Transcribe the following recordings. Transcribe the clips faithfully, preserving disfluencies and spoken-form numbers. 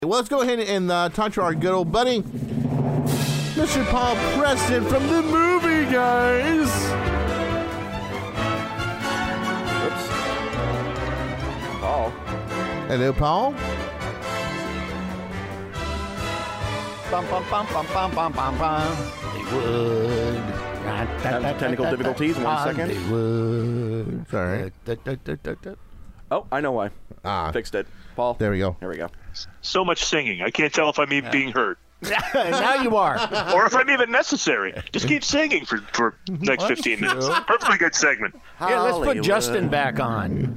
Well, let's go ahead and uh, talk to our good old buddy, Mister Paul Preston from the Movie Guys. Oops. Paul. Hello, Paul. Bum, bum, bum, bum, bum, bum, bum, bum. They would. Have technical difficulties. One second. They would. Sorry. Oh, I know why. Ah, Fixed it. Paul. there we go. There we go. So much singing. I can't tell if I'm even being heard Now you are. or if I'm even necessary. Just keep singing for for next fifteen minutes. Perfectly good segment. Yeah, let's put Hollywood. Justin back on.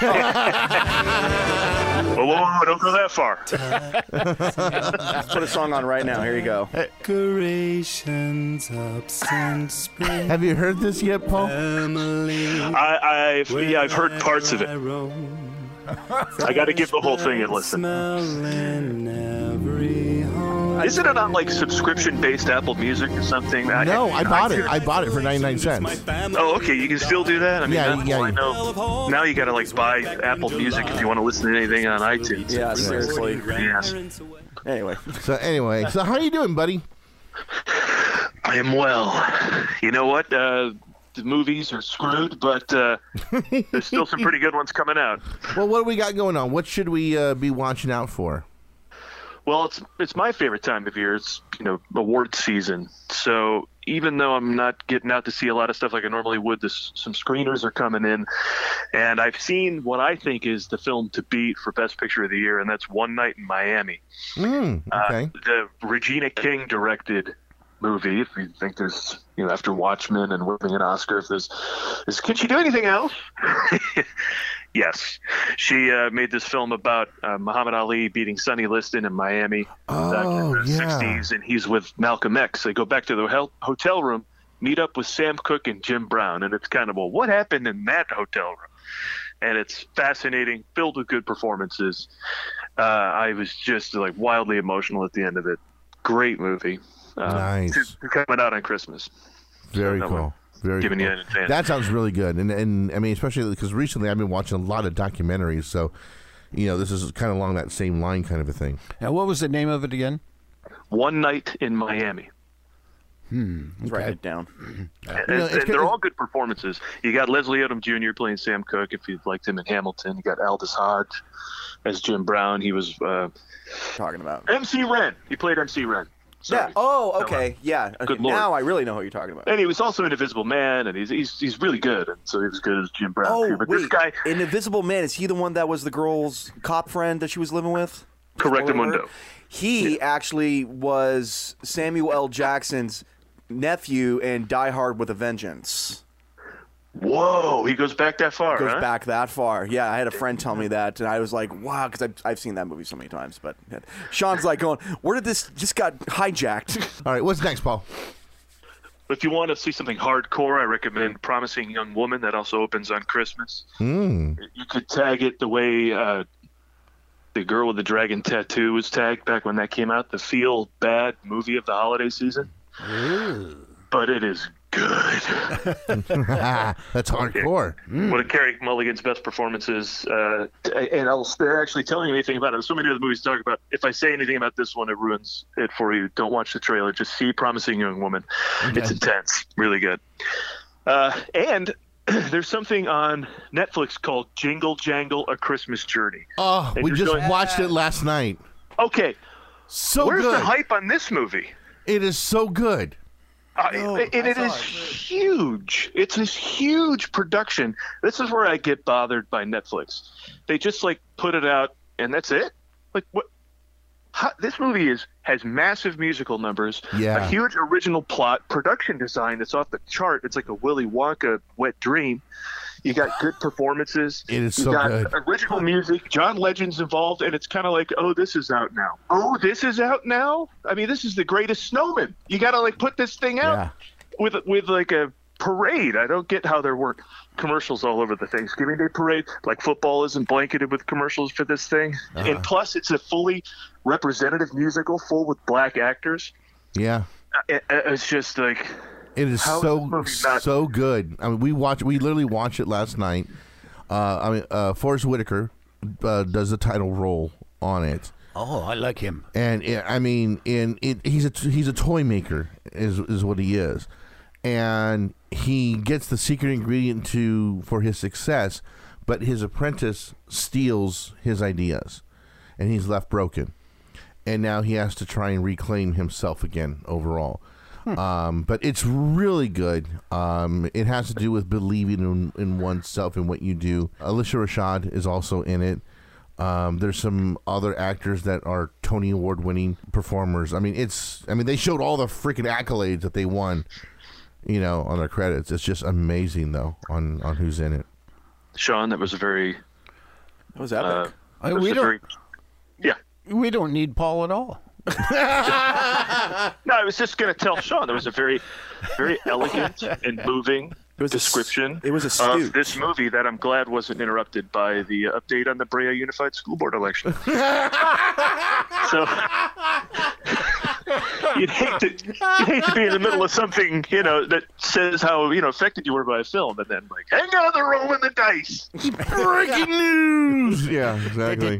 Whoa, whoa, whoa, don't go that far. Let's put a song on right now. Here you go. Decorations up since spring. Have you heard this yet, Paul? Family, I, I've yeah, I've heard parts of it. I roam. I got to give the whole thing a listen. Smelling every home. Isn't it on like subscription-based Apple Music or something? No, I bought it. I bought it for ninety-nine cents. Oh, okay. You can still do that. I mean, Yeah, that's yeah, all I yeah. know. Now you got to like buy Apple Music if you want to listen to anything on iTunes. Yeah, seriously. Yes. Anyway. So anyway, so how you doing, buddy? I am well. You know what? Uh, the movies are screwed, but uh, there's still some pretty good ones coming out. Well, what do we got going on? What should we uh, be watching out for? Well, it's it's my favorite time of year. It's, you know, award season. So even though I'm not getting out to see a lot of stuff like I normally would, this, some screeners are coming in. And I've seen what I think is the film to beat for Best Picture of the Year, and that's One Night in Miami. Mm, okay. Uh, the Regina King directed movie. If you think there's, you know, after Watchmen and winning an Oscar, if there's, is, can she do anything else? Yes. She uh, made this film about uh, Muhammad Ali beating Sonny Liston in Miami back in Oh, the yeah. sixties, and he's with Malcolm X. They go back to the hel- hotel room, meet up with Sam Cooke and Jim Brown, and it's kind of, well, what happened in that hotel room? And it's fascinating, filled with good performances. Uh, I was just like wildly emotional at the end of it. Great movie. Uh, Nice. to- Coming out on Christmas. Very So, cool. Very giving cool. you an advance. That sounds really good, and and I mean, especially because recently I've been watching a lot of documentaries, so you know this is kind of along that same line, kind of a thing. Now, what was the name of it again? One Night in Miami. Let's write it down. And, You know, and it's they're good- all good performances. You got Leslie Odom Junior playing Sam Cooke, if you liked him in Hamilton. You got Aldous Hodge as Jim Brown. He was uh, Talking about. M C Ren. He played M C Ren. Sorry. Yeah. Oh, okay. Yeah. Okay. Good lord. Now I really know what you're talking about. And he was also in Invisible Man, and he's he's he's really good. And so he was good as Jim Brown Oh, too. But wait. this guy, An Invisible Man, is he the one that was the girl's cop friend that she was living with? Correctamundo. He actually was Samuel L. Jackson's nephew in Die Hard with a Vengeance. Whoa, he goes back that far. Goes huh? back that far. Yeah, I had a friend tell me that, and I was like, wow, because I've, I've seen that movie so many times. But yeah. Sean's like going, where did this just got hijacked? All right, what's next, Paul? If you want to see something hardcore, I recommend Promising Young Woman. That also opens on Christmas. Mm. You could tag it the way uh, the Girl with the Dragon Tattoo was tagged back when that came out, the feel bad movie of the holiday season. But it is good. That's hardcore. One of Carey Mulligan's best performances. Uh, and I'll spare actually telling you anything about it. There's so many other movies to talk about. If I say anything about this one, it ruins it for you. Don't watch the trailer. Just see Promising Young Woman. It's intense. Really good. Uh, and there's something on Netflix called Jingle Jangle: A Christmas Journey. Oh, And we you're just going- watched it last night. Okay, So where's good. the hype on this movie? It is so good. Uh, and it is huge. It's this huge production. This is where I get bothered by Netflix. They just like put it out and that's it. Like what? How, this movie is has massive musical numbers, Yeah. a huge original plot, production design that's off the chart. It's like a Willy Wonka wet dream. You got good performances. It is you so got good. original music. John Legend's involved, and it's kind of like, oh, this is out now. Oh, this is out now. I mean, this is the Greatest Snowman. You got to like put this thing out Yeah. with with like a parade. I don't get how there were commercials all over the Thanksgiving Day parade. Like football isn't blanketed with commercials for this thing. Uh-huh. And plus, it's a fully representative musical, full with black actors. Yeah. It, it's just like. It is How is so this movie not- so good. I mean, we watched. We literally watched it last night. Uh, I mean, uh, Forrest Whitaker uh, does the title role on it. Oh, I like him. And uh, I mean, in it, he's a he's a toy maker is is what he is, and he gets the secret ingredient to for his success, but his apprentice steals his ideas, and he's left broken, and now he has to try and reclaim himself again overall. Hmm. Um, but it's really good. Um, it has to do with believing in, in oneself and what you do. Alicia Rashad is also in it. Um, there's some other actors that are Tony Award winning performers. I mean, it's. I mean, they showed all the freaking accolades that they won, you know, on their credits. It's just amazing, though, on, on who's in it. Sean, that was a very. That was epic. Uh, Uh, that was we a don't- very, yeah. We don't need Paul at all. No, I was just going to tell Sean there was a very, very elegant and moving It was a s- description it was a of stooge. this movie that I'm glad wasn't interrupted by the uh, update on the Brea Unified School Board election. So you'd hate to you'd hate to be in the middle of something, you know, that says how, you know, affected you were by a film, and then like, hang on, they're rolling the dice. Breaking news! Yeah, exactly.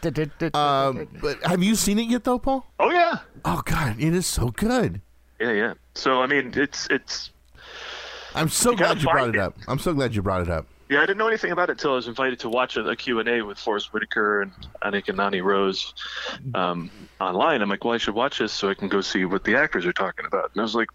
um, but have you seen it yet, though, Paul? Oh yeah, Oh, God, it is so good. yeah, yeah. So I mean, it's it's. I'm so You gotta glad you brought find it it. up. I'm so glad you brought it up. Yeah, I didn't know anything about it until I was invited to watch a, a Q and A with Forrest Whitaker and Anik and Nani Rose um, online. I'm like, well, I should watch this so I can go see what the actors are talking about. And I was like,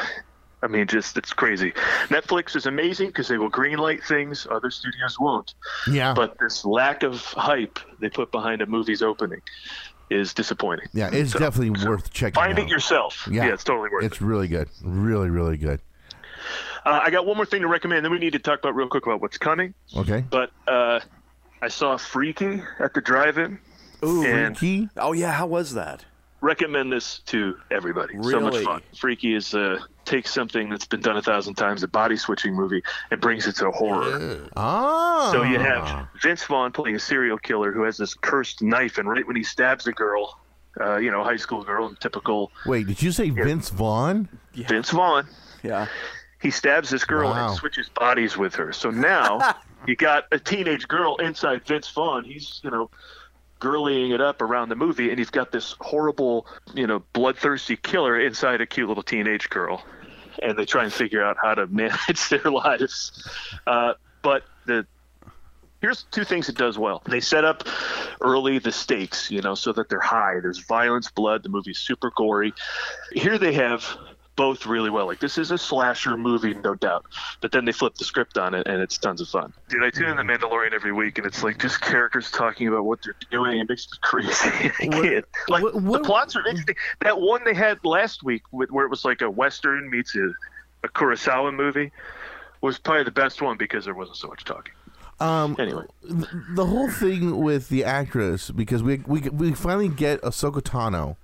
I mean, just it's crazy. Netflix is amazing because they will greenlight things other studios won't. Yeah. But this lack of hype they put behind a movie's opening is disappointing. Yeah, it's So, definitely worth checking Find out. it yourself. Yeah. Yeah, it's totally worth It's it. really good. Really, really good. Uh, I got one more thing to recommend. Then we need to talk about real quick about what's coming. Okay. But uh, I saw Freaky at the drive-in. Ooh, and Key? oh yeah, how was that? recommend this to everybody. So much Really? fun. Freaky is uh, takes something that's been done a thousand times, a body switching movie, and brings it to horror. Ah. So you have Vince Vaughn playing a serial killer who has this cursed knife, and right when he stabs a girl, uh, you know, a high school girl, in typical Wait, did you say Vince Vaughn? Vince Vaughn, Yeah. he stabs this girl Wow. and switches bodies with her. So now you got a teenage girl inside Vince Vaughn. He's, you know, girlying it up around the movie, and he's got this horrible, you know, bloodthirsty killer inside a cute little teenage girl. And they try and figure out how to manage their lives. Uh, but the here's two things it does well. They set up early the stakes, you know, so that they're high. There's violence, blood. The movie's super gory. Here they have both really well. Like, this is a slasher movie, no doubt. But then they flip the script on it, and it's tons of fun. Dude, I tune in The Mandalorian every week, and it's like just characters talking about what they're doing. It makes me crazy. I can't. Like, what- what- the plots are interesting. That one they had last week, with, where it was like a Western meets a, a Kurosawa movie, was probably the best one because there wasn't so much talking. Um, Anyway. th- the whole thing with the actress, because we we we finally get Ahsoka Tano,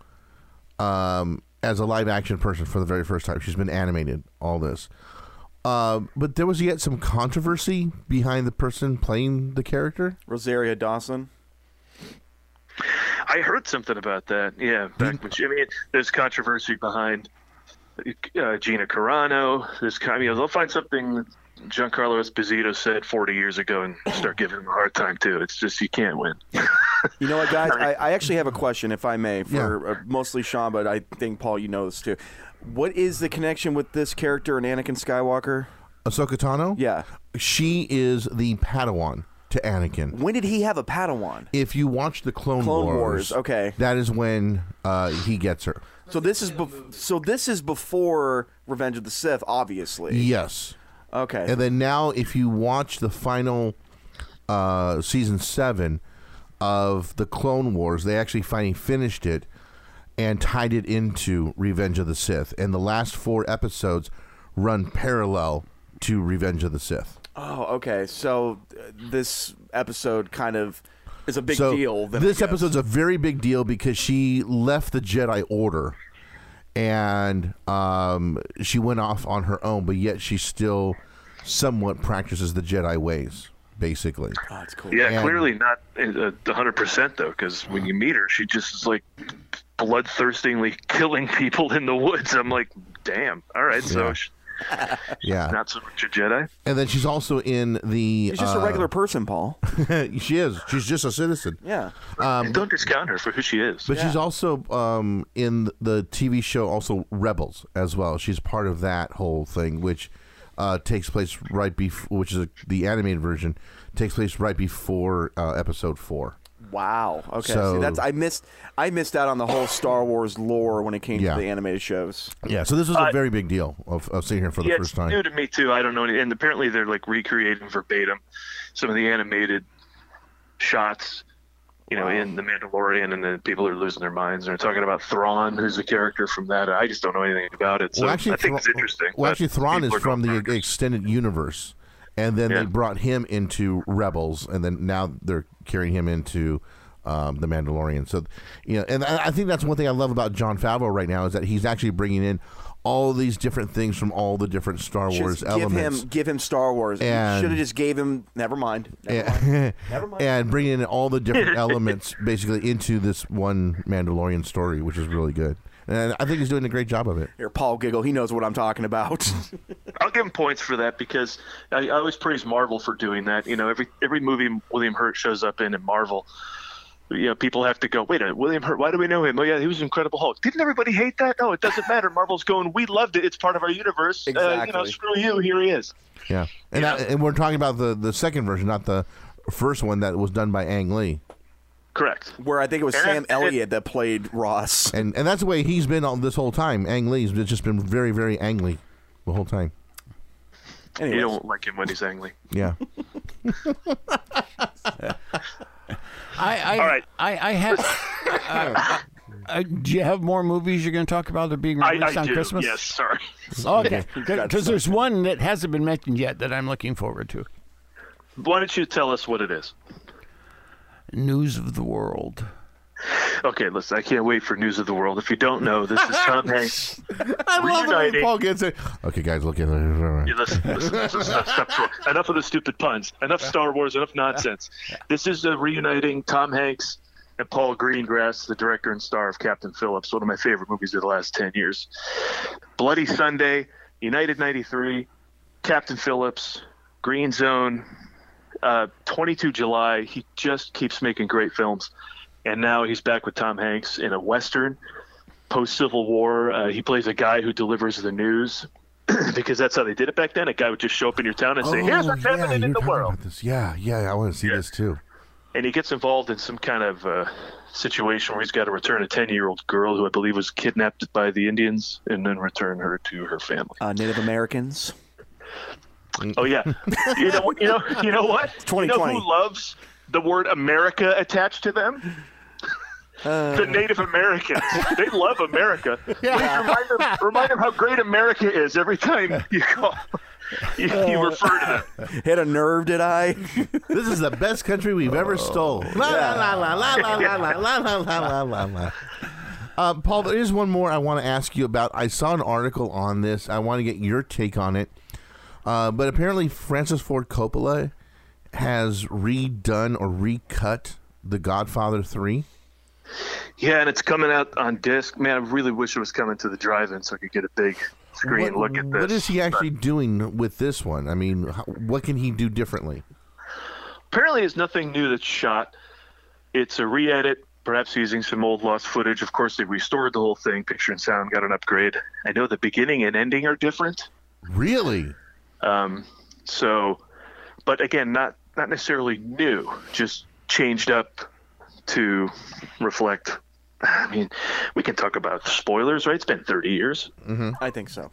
um, as a live action person for the very first time. She's been animated, all this. Uh, but there was yet some controversy behind the person playing the character. Rosaria Dawson. I heard something about that. Yeah, back when she, I mean, there's controversy behind uh, Gina Carano. There's kind, you know, they'll find something that Giancarlo Esposito said forty years ago and start giving him a hard time too. It's just you can't win. You know what, guys? I, I actually have a question, if I may, for Yeah. uh, mostly Sean, but I think, Paul, you know this too. What is the connection with this character and Anakin Skywalker? Ahsoka Tano? Yeah. She is the Padawan to Anakin. When did he have a Padawan? If you watch the Clone, Clone Wars, Wars, okay. that is when uh, he gets her. So this is bef- so this is before Revenge of the Sith, obviously. Yes. Okay. And then now, if you watch the final uh, season seven of the Clone Wars, they actually finally finished it and tied it into Revenge of the Sith. And the last four episodes run parallel to Revenge of the Sith. Oh, okay. So uh, this episode kind of is a big so deal. Then, I this guess. episode's a very big deal because she left the Jedi Order and um, she went off on her own, but yet she still somewhat practices the Jedi ways, basically. Oh, that's cool. Yeah, And- clearly not a hundred percent though, because when you meet her, she just is like bloodthirstingly killing people in the woods. I'm like, damn. All right, so Yeah. sh- Yeah. Not so much a Jedi. And then she's also in the. She's just uh, a regular person, Paul. she is. She's just a citizen. Yeah. and don't discount her for who she is. But Yeah. she's also um, in the T V show, also Rebels as well. She's part of that whole thing, which uh, takes place right before, which is a, the animated version, takes place right before uh, episode four. Wow. Okay. So- See, that's I missed. I missed out on the whole Star Wars lore when it came Yeah. to the animated shows. Yeah, so this was a Uh, very big deal of, of seeing her for the yeah, first it's time. new to me too. I don't know, any- and apparently they're like recreating verbatim some of the animated shots, you know, in The Mandalorian, and then people are losing their minds. And they're talking about Thrawn, who's a character from that. I just don't know anything about it, so Well, actually, I think Thra- it's interesting. Well, but actually, Thrawn is people are from going the bonkers. extended universe, and then Yeah. they brought him into Rebels, and then now they're carrying him into um, the Mandalorian. So, you know, and I I think that's one thing I love about Jon Favreau right now is that he's actually bringing in all these different things from all the different Star Wars Just give elements. him, give him Star Wars. And- Should have just gave him. Never mind. Never mind. and, Never mind. and bringing in all the different elements basically into this one Mandalorian story, which is really good. And I think he's doing a great job of it. Here, Paul giggle. He knows what I'm talking about. I'll give him points for that because I, I always praise Marvel for doing that. You know, every every movie William Hurt shows up in in Marvel, you know, people have to go, wait a minute, William Hurt, why do we know him? Oh, yeah, he was Incredible Hulk. Didn't everybody hate that? No, it doesn't matter. Marvel's going, we loved it. It's part of our universe. Uh, you know, Exactly. screw you. Here he is. Yeah, and Yeah. I, and we're talking about the the second version, not the first one that was done by Ang Lee. Correct. Where I think it was And- Sam and- Elliott that played Ross. And and that's the way he's been all this whole time. Ang Lee's just been very, very Ang Lee the whole time. Anyways. You don't like him when he's angry. Yeah. I, I, All right. I, I have. uh, uh, do you have more movies you're going to talk about that are being I, released I on do. Christmas? Yes, sorry. Okay. Because there's one that hasn't been mentioned yet that I'm looking forward to. Why don't you tell us what it is? News of the World. Okay, listen, I can't wait for News of the World. If you don't know, this is Tom Hanks. I love it when Reuniting. Paul gets it. Okay, guys, look at Yeah, it. listen, listen, listen, stop, stop, stop. Enough of the stupid puns. Enough Star Wars. Enough nonsense. This is uh, reuniting Tom Hanks and Paul Greengrass, the director and star of Captain Phillips, one of my favorite movies of the last ten years. Bloody Sunday, United ninety-three, Captain Phillips, Green Zone, uh, twenty-two July. He just keeps making great films. And now he's back with Tom Hanks in a Western, post-Civil War. Uh, he plays a guy who delivers the news because that's how they did it back then. A guy would just show up in your town and say, here's what's Oh, yeah, happening in you're the talking world. about this. Yeah, yeah, I want to see Yeah. this too. And he gets involved in some kind of uh, situation where he's got to return a ten-year-old girl who I believe was kidnapped by the Indians and then return her to her family. Uh, Native Americans. Oh, yeah. you, know, you, know, you know what? twenty You know twenty. who loves the word America attached to them? the Native Americans. They love America. Please remind them, remind them how great America is every time you call, you, you refer to them. Hit a nerve, did I? This is the best country we've ever stole. La la la la la la la la la la la la la. Uh, Paul, there is one more I want to ask you about. I saw an article on this. I want to get your take on it. Uh, but apparently, Francis Ford Coppola has redone or recut The Godfather three. Yeah, and it's coming out on disc. Man, I really wish it was coming to the drive-in so I could get a big screen What, look at this. what is he actually doing with this one? I mean, how, what can he do differently? Apparently, it's nothing new that's shot. It's a re-edit, perhaps using some old lost footage. Of course, they restored the whole thing. Picture and sound got an upgrade. I know the beginning and ending are different. Really? Um, so, but again, not not necessarily new, just changed up to reflect. I mean, we can talk about spoilers, right? It's been thirty years. I think so.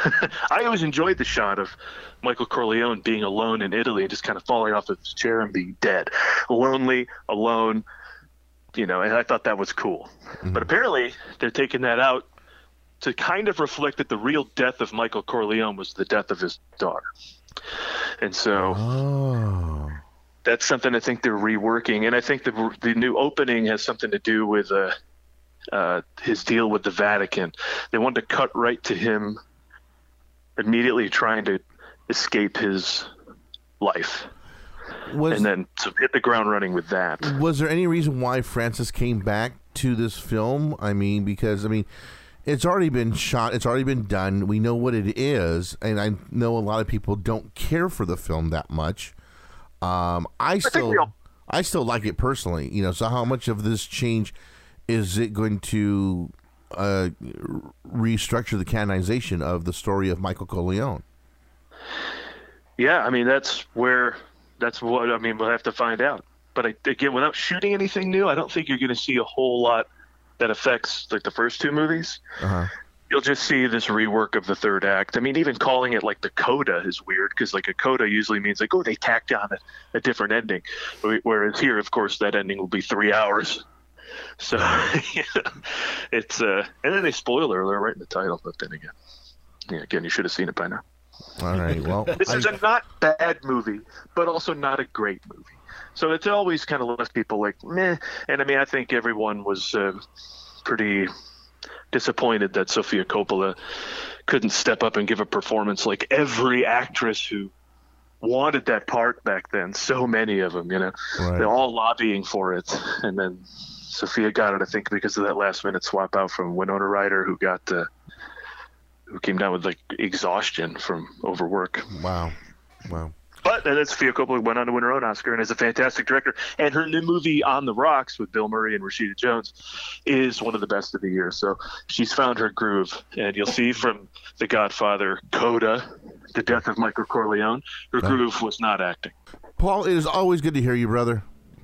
I always enjoyed the shot of Michael Corleone being alone in Italy and just kind of falling off of his chair and being dead, lonely, alone. You know, and I thought that was cool. But apparently, they're taking that out to kind of reflect that the real death of Michael Corleone was the death of his daughter. And so Oh. that's something I think they're reworking. And I think the the new opening has something to do with uh, uh, his deal with the Vatican. They wanted to cut right to him immediately trying to escape his life. Was, And then to hit the ground running with that. was there any reason why Francis came back to this film? I mean, because, I mean, It's already been shot. It's already been done. We know what it is, and I know a lot of people don't care for the film that much. Um, I still, we all- I still like it personally. You know, so how much of this change is it going to uh, restructure the canonization of the story of Michael Corleone? Yeah, I mean that's where that's what I mean. We'll have to find out. But I, again, without shooting anything new, I don't think you're going to see a whole lot that affects like the first two movies. Uh-huh. You'll just see this rework of the third act. I mean, even calling it like the coda is weird because like a coda usually means like, oh, they tacked on a, a different ending. Whereas here, of course, that ending will be three hours. So yeah, it's uh, and then they spoiler alert right in the title. But then again, yeah, again, you should have seen it by now. All right. Well, This I- is a not bad movie, but also not a great movie. So it's always kind of left people like meh. And I mean, I think everyone was uh, pretty disappointed that Sofia Coppola couldn't step up and give a performance like every actress who wanted that part back then. So many of them, you know, Right. they're all lobbying for it, and then Sophia got it, I think, because of that last minute swap out from Winona Ryder, who got uh, who came down with like exhaustion from overwork. wow, wow. But then Sofia Coppola went on to win her own Oscar and is a fantastic director. And her new movie On the Rocks with Bill Murray and Rashida Jones is one of the best of the year. So she's found her groove. And you'll see from The Godfather, Coda, The Death of Michael Corleone, her groove was not acting. Paul, it is always good to hear you, brother.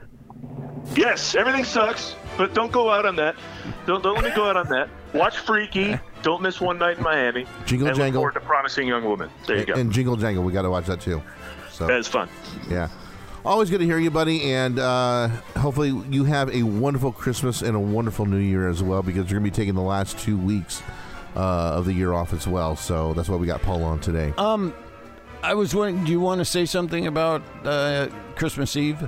Yes, everything sucks, but don't go out on that. Don't, don't let me go out on that. Watch Freaky. Don't miss One Night in Miami. Jingle and Jangle. Look forward to Promising Young Woman. There you go. And Jingle Jangle, we got to watch that too. So That is fun. yeah, always good to hear you, buddy. And uh, hopefully you have a wonderful Christmas and a wonderful New Year as well, because you're going to be taking the last two weeks uh, of the year off as well. So that's why we got Paul on today. Um, I was wondering, do you want to say something about uh, Christmas Eve?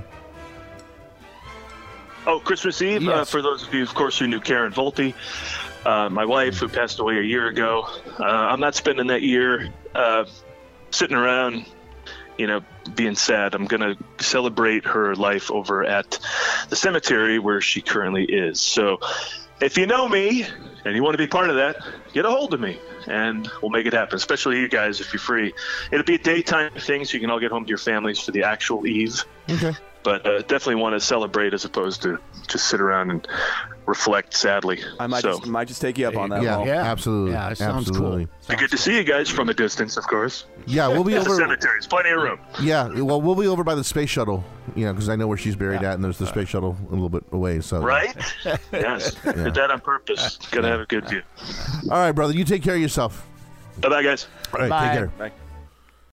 Oh, Christmas Eve, uh, Yes. for those of you, of course, who knew Karen Volte, uh, my wife, who passed away a year ago. Uh, I'm not spending that year uh, sitting around, you know, being sad. I'm going to celebrate her life over at the cemetery where she currently is. So if you know me and you want to be part of that, get a hold of me and we'll make it happen, especially you guys if you're free. It'll be a daytime thing so you can all get home to your families for the actual eve. Okay. But uh, definitely want to celebrate as opposed to just sit around and reflect sadly. I might so, just might just take you up on that. Yeah, Paul. Yeah. absolutely. Yeah, it sounds absolutely. cool. be good to see you guys from a distance, of course. Yeah, we'll be It's a over. cemetery. There's plenty of room. Yeah, well, we'll be over by the space shuttle, you know, because I know where she's buried at, and there's the space shuttle a little bit away. So Right? Yes. Did that on purpose. Got to have a good view. All right, brother, you take care of yourself. Bye-bye, guys. All right, Bye. take care. Bye.